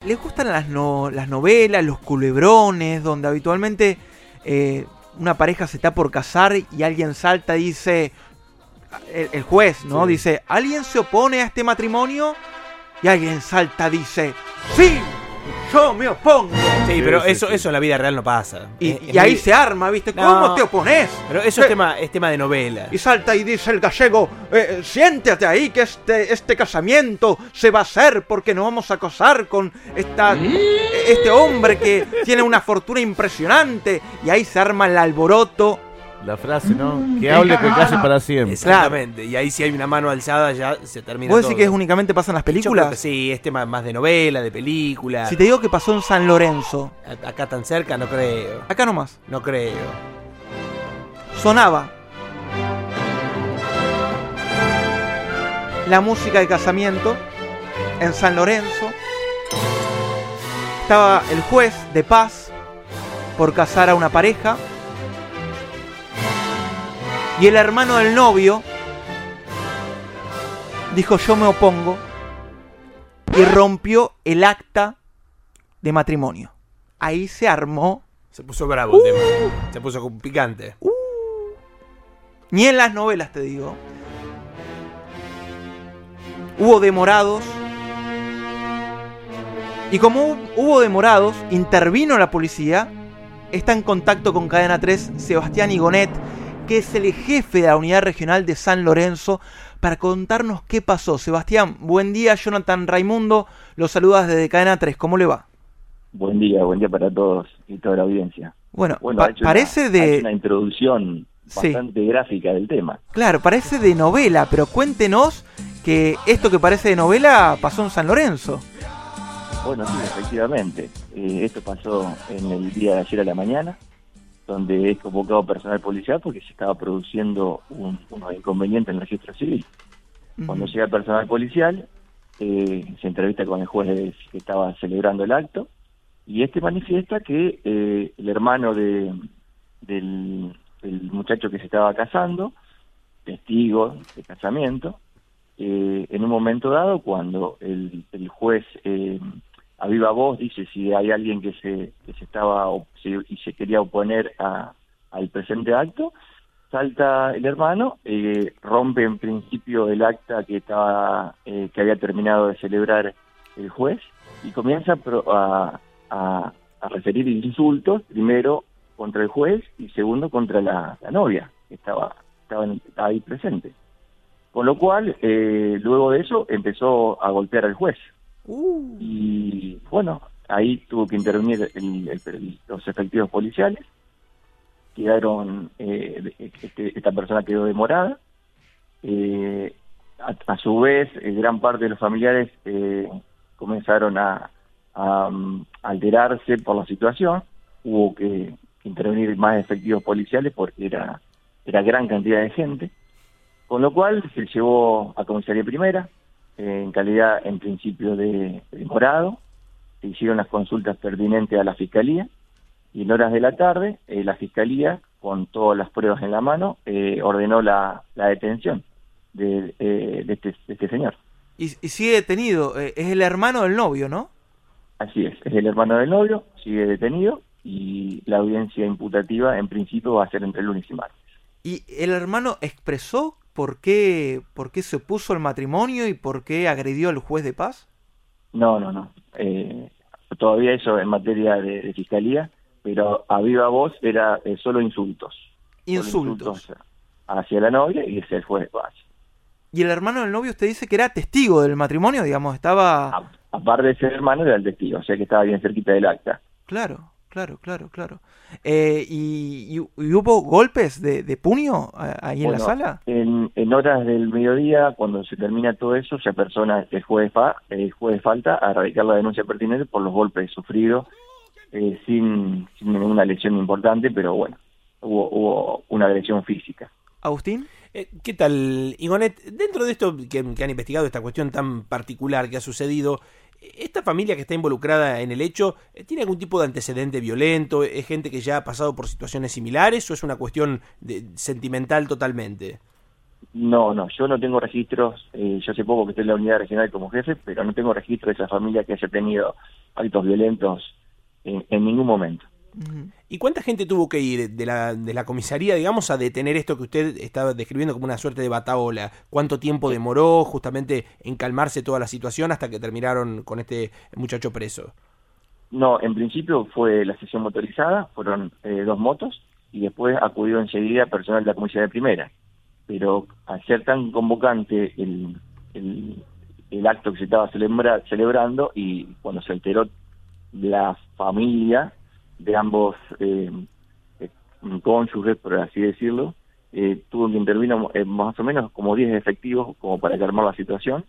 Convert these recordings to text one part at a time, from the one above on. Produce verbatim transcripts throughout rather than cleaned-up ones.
¿Les gustan las, no, las novelas, los culebrones, donde habitualmente eh, una pareja se está por casar y alguien salta y dice, el, el juez, ¿no? Sí. Dice, ¿alguien se opone a este matrimonio? Y alguien salta y dice, ¡sí! Yo me opongo. Sí, sí pero sí, eso, sí. eso en la vida real no pasa. Y, es, y es ahí muy... se arma, ¿viste? ¿Cómo no, te opones? Pero eso es tema, es tema de novela. Y salta y dice el gallego, eh, siéntate ahí que este, este casamiento se va a hacer porque nos vamos a casar con esta, este hombre que tiene una fortuna impresionante. Y ahí se arma el alboroto. La frase, ¿no? Que hable, que calle para siempre. Exactamente. Y ahí si hay una mano alzada ya se termina ¿Vos todo. decís que es únicamente pasa en las películas? Yo creo que sí, es tema más de novela, de película. Si te digo que pasó en San Lorenzo. Acá tan cerca, no creo. Acá nomás. No creo. Sonaba la música de casamiento en San Lorenzo. Estaba el juez de paz por casar a una pareja. Y el hermano del novio dijo, yo me opongo, y rompió el acta de matrimonio. Ahí se armó. Se puso bravo uh, el tema. Se puso picante. Uh, ni en las novelas, te digo. Hubo demorados. Y como hubo demorados, intervino la policía. Está en contacto con Cadena tres Sebastián Igonet, que es el jefe de la unidad regional de San Lorenzo, para contarnos qué pasó. Sebastián, buen día. Jonathan Raimundo, los saludas desde Cadena tres. ¿Cómo le va? Buen día, buen día para todos y toda la audiencia. Bueno, bueno pa- parece una, de... una introducción bastante sí. gráfica del tema. Claro, parece de novela, pero cuéntenos que esto que parece de novela pasó en San Lorenzo. Bueno, sí, efectivamente. Eh, esto pasó en el día de ayer a la mañana, donde es convocado personal policial porque se estaba produciendo un, unos inconvenientes en el registro civil. Uh-huh. Cuando llega el personal policial, eh, se entrevista con el juez que estaba celebrando el acto, y este manifiesta que eh, el hermano de, del, del muchacho que se estaba casando, testigo de casamiento, eh, en un momento dado, cuando el, el juez... Eh, a viva voz dice si hay alguien que se que se estaba se, y se quería oponer a, al presente acto, salta el hermano, eh, rompe en principio el acta que estaba eh, que había terminado de celebrar el juez y comienza a, a, a referir insultos, primero contra el juez y segundo contra la, la novia que estaba, estaba, estaba ahí presente. Con lo cual, eh, luego de eso empezó a golpear al juez. Uh. Y bueno, ahí tuvo que intervenir el, el, el, los efectivos policiales. Quedaron, eh, este, esta persona quedó demorada. Eh, a, a su vez, eh, gran parte de los familiares eh, comenzaron a, a, a alterarse por la situación. Hubo que, que intervenir más efectivos policiales porque era, era gran cantidad de gente. Con lo cual se llevó a comisaría primera, en calidad en principio de demorado, se hicieron las consultas pertinentes a la Fiscalía y en horas de la tarde eh, la Fiscalía, con todas las pruebas en la mano, eh, ordenó la, la detención de, eh, de, este, de este señor. Y, y sigue detenido, eh, es el hermano del novio, ¿no? Así es, es el hermano del novio, sigue detenido y la audiencia imputativa en principio va a ser entre lunes y martes. ¿Y el hermano expresó ¿Por qué, ¿Por qué se opuso al matrimonio y por qué agredió al juez de paz? No, no, no. Eh, todavía eso en materia de, de fiscalía, pero a viva voz era eh, solo insultos. Insultos. Solo insultos hacia la novia y hacia el juez de paz. ¿Y el hermano del novio usted dice que era testigo del matrimonio? Digamos, estaba... A, aparte de ser hermano, era el testigo, o sea que estaba bien cerquita del acta. Claro. Claro, claro, claro. Eh, y, y, ¿Y hubo golpes de, de puño ahí bueno, en la sala? En, en horas del mediodía, cuando se termina todo eso, se apersona el juez, fa, el juez de falta a radicar la denuncia pertinente por los golpes sufridos, eh, sin, sin ninguna lesión importante, pero bueno, hubo, hubo una agresión física. ¿Agustín? Eh, ¿Qué tal, Igonet? Dentro de esto que, que han investigado, esta cuestión tan particular que ha sucedido, ¿esta familia que está involucrada en el hecho tiene algún tipo de antecedente violento? ¿Es gente que ya ha pasado por situaciones similares o es una cuestión de, sentimental totalmente? No, no, yo no tengo registros, eh, yo hace poco que estoy en la unidad regional como jefe, pero no tengo registro de esa familia que haya tenido actos violentos en, en ningún momento. ¿Y cuánta gente tuvo que ir de la, de la comisaría, digamos, a detener esto que usted estaba describiendo como una suerte de batahola? ¿Cuánto tiempo demoró justamente en calmarse toda la situación hasta que terminaron con este muchacho preso? No, en principio fue la sesión motorizada, fueron eh, dos motos, y después acudió enseguida personal de la comisaría de primera. Pero al ser tan convocante el, el, el acto que se estaba celebra, celebrando, y cuando se alteró la familia de ambos eh, eh, cónyuges, por así decirlo, eh, tuvo que intervenir eh, más o menos como diez efectivos como para calmar la situación,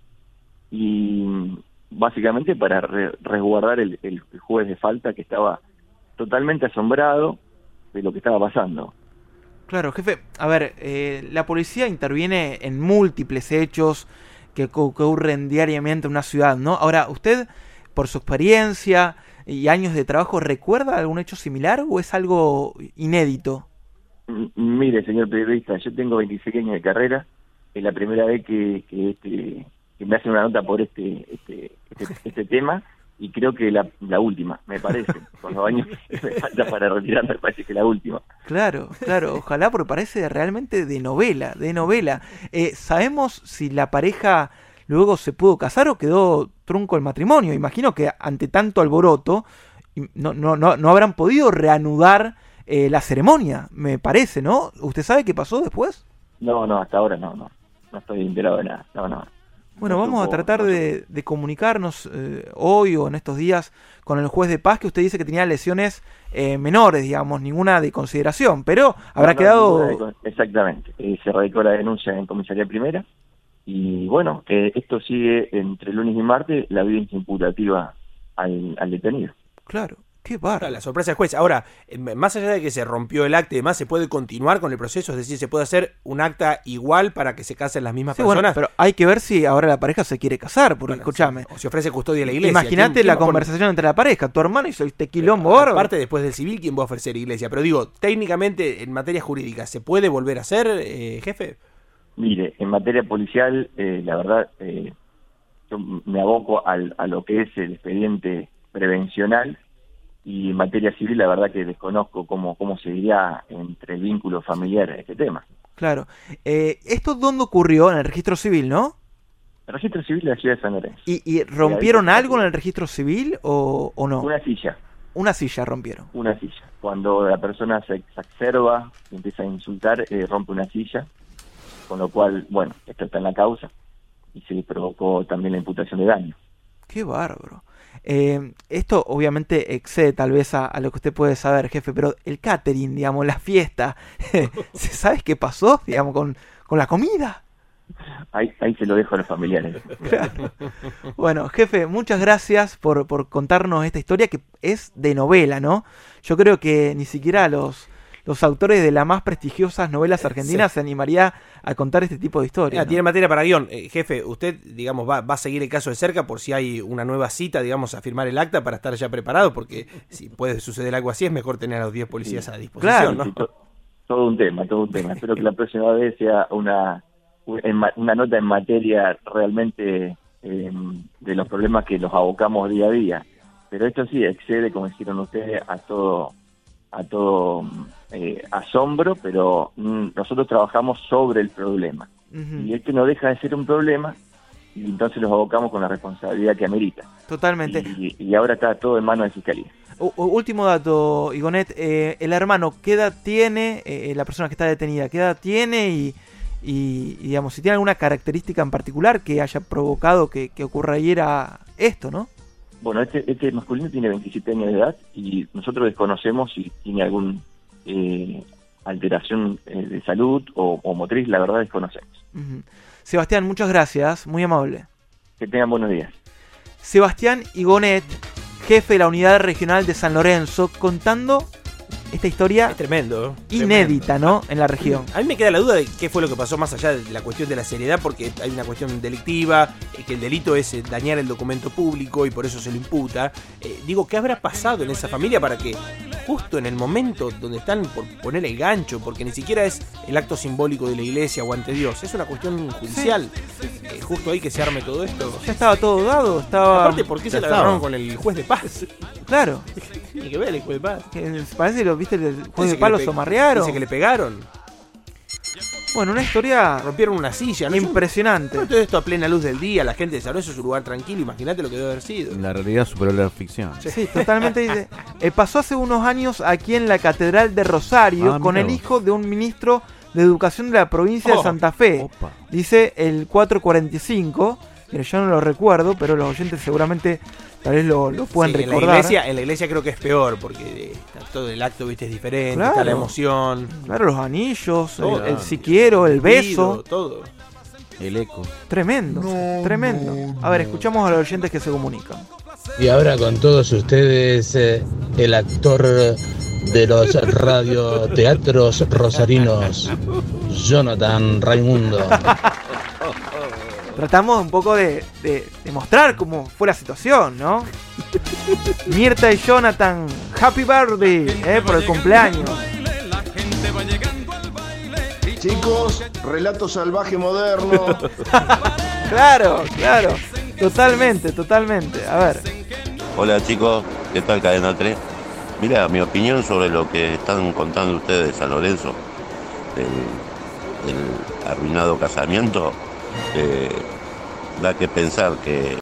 y básicamente para re resguardar el, el juez de falta, que estaba totalmente asombrado de lo que estaba pasando. Claro, jefe, a ver, eh, la policía interviene en múltiples hechos que, que ocurren diariamente en una ciudad, ¿no? Ahora, ¿usted, por su experiencia y años de trabajo, recuerda algún hecho similar o es algo inédito? M mire, señor periodista, yo tengo veintiséis años de carrera, es la primera vez que, que, este, que me hacen una nota por este, este, este, este tema, y creo que la, la última, me parece. Con los años que me falta para retirar, me parece que la última. Claro, claro, ojalá, porque parece realmente de novela, de novela. Eh, ¿Sabemos si la pareja luego se pudo casar o quedó trunco el matrimonio? Imagino que ante tanto alboroto no, no, no, no habrán podido reanudar eh, la ceremonia, me parece, ¿no? ¿Usted sabe qué pasó después? No, no, hasta ahora no, no, no estoy enterado de nada, no, no. Bueno, vamos a tratar de, de comunicarnos eh, hoy o en estos días con el juez de paz, que usted dice que tenía lesiones eh, menores, digamos, ninguna de consideración, pero habrá no, no, quedado... Exactamente, eh, se radicó la denuncia en comisaría primera, y bueno, eh, esto sigue entre lunes y martes, la evidencia imputativa al, al detenido. Claro. Qué bárbaro. La sorpresa del juez. Ahora, más allá de que se rompió el acta y demás, ¿se puede continuar con el proceso? Es decir, ¿se puede hacer un acta igual para que se casen las mismas sí, personas? Bueno, pero hay que ver si ahora la pareja se quiere casar, porque bueno, escúchame. O se ofrece custodia a la iglesia. Imagínate ¿Quién, la quién conversación entre la pareja, tu hermano y este quilombo pero, bárbaro. Aparte, después del civil, ¿quién va a ofrecer iglesia? Pero digo, técnicamente, en materia jurídica, ¿se puede volver a hacer, eh, jefe? Mire, en materia policial, eh, la verdad, eh, yo me aboco al, a lo que es el expediente prevencional, y en materia civil la verdad que desconozco cómo, cómo seguiría entre el vínculo familiar este tema. Claro. Eh, ¿Esto dónde ocurrió? En el registro civil, ¿no? El registro civil de la ciudad de San Lorenzo. ¿Y, y rompieron algo en el registro civil o, o no? Una silla. Una silla rompieron. Una silla. Cuando la persona se exacerba, empieza a insultar, eh, rompe una silla, con lo cual, bueno, esto está en la causa y se le provocó también la imputación de daño. Qué bárbaro. Eh, esto obviamente excede tal vez a, a lo que usted puede saber, jefe, pero el catering, digamos, la fiesta, ¿sabes qué pasó, digamos, con, con la comida? Ahí, ahí se lo dejo a los familiares. Claro. Bueno, jefe, muchas gracias por, por contarnos esta historia que es de novela, ¿no? Yo creo que ni siquiera los... los autores de las más prestigiosas novelas argentinas sí. se animaría a contar este tipo de historias. Ah, ¿no? Tiene materia para guión. Eh, jefe, usted, digamos, va, va a seguir el caso de cerca por si hay una nueva cita, digamos, a firmar el acta para estar ya preparado, porque si puede suceder algo así es mejor tener a los diez policías sí. a disposición, claro, ¿no? Sí, to, todo un tema, todo un tema. Espero que la próxima vez sea una, una nota en materia realmente eh, de los problemas que los abocamos día a día. Pero esto sí excede, como dijeron ustedes, a todo... a todo eh, asombro, pero mm, nosotros trabajamos sobre el problema. Uh-huh. Y este no deja de ser un problema, y entonces los abocamos con la responsabilidad que amerita. Totalmente. Y, y ahora está todo en manos de Fiscalía. U- último dato, Igonet, eh, el hermano, ¿qué edad tiene eh, la persona que está detenida? ¿Qué edad tiene? Y, y, y, digamos, si tiene alguna característica en particular que haya provocado que, que ocurriera esto, ¿no? Bueno, este, este masculino tiene veintisiete años de edad y nosotros desconocemos si tiene algún eh, alteración eh, de salud o, o motriz, la verdad desconocemos. Uh-huh. Sebastián, muchas gracias, muy amable. Que tengan buenos días. Sebastián Igonet, jefe de la Unidad Regional de San Lorenzo, contando esta historia es tremendo, inédita, tremendo. ¿no? En la región. A mí me queda la duda de qué fue lo que pasó más allá de la cuestión de la seriedad, porque hay una cuestión delictiva, eh, que el delito es eh, dañar el documento público y por eso se lo imputa. Eh, digo, ¿qué habrá pasado en esa familia para que justo en el momento donde están por poner el gancho, porque ni siquiera es el acto simbólico de la iglesia o ante Dios, es una cuestión judicial. Sí, sí, sí. Eh, justo ahí que se arme todo esto. Ya estaba todo dado, estaba... Aparte, ¿por qué se la agarraron con el juez de paz? Claro. Tiene que ver el juez de paz. Que parece que lo viste, el juez Dice de paz lo pe- somarrearon. Dice que le pegaron. Bueno, una historia Rompieron una silla, ¿no? impresionante. Todo esto a plena luz del día, la gente de San Lorenzo es un lugar tranquilo, imagínate lo que debe haber sido. La realidad superó la ficción. Sí, totalmente. Dice, eh, pasó hace unos años aquí en la Catedral de Rosario Ah, con mira el vos. hijo de un ministro de Educación de la provincia Oh, de Santa Fe. Opa. Dice el cuatrocientos cuarenta y cinco. Mira, yo no lo recuerdo, pero los oyentes seguramente tal vez lo, lo puedan Sí, en la recordar. iglesia, en la iglesia creo que es peor, porque eh, está todo el acto, viste, es diferente, Claro. está la emoción, Claro, los anillos, Todo. el, el si quiero, el beso. ruido, todo. El eco. Tremendo, tremendo. A ver, escuchamos a los oyentes que se comunican. Y ahora con todos ustedes, eh, el actor de los radioteatros rosarinos, Jonathan Raimundo. Tratamos un poco de, de, de mostrar cómo fue la situación, ¿no? Mirta y Jonathan, happy birthday, eh, por el cumpleaños. Chicos, relato salvaje moderno. Claro, claro, totalmente, totalmente. A ver, Hola chicos, ¿qué tal Cadena tres? Mira, mi opinión sobre lo que están contando ustedes de San Lorenzo, el, el arruinado casamiento, eh, da que pensar que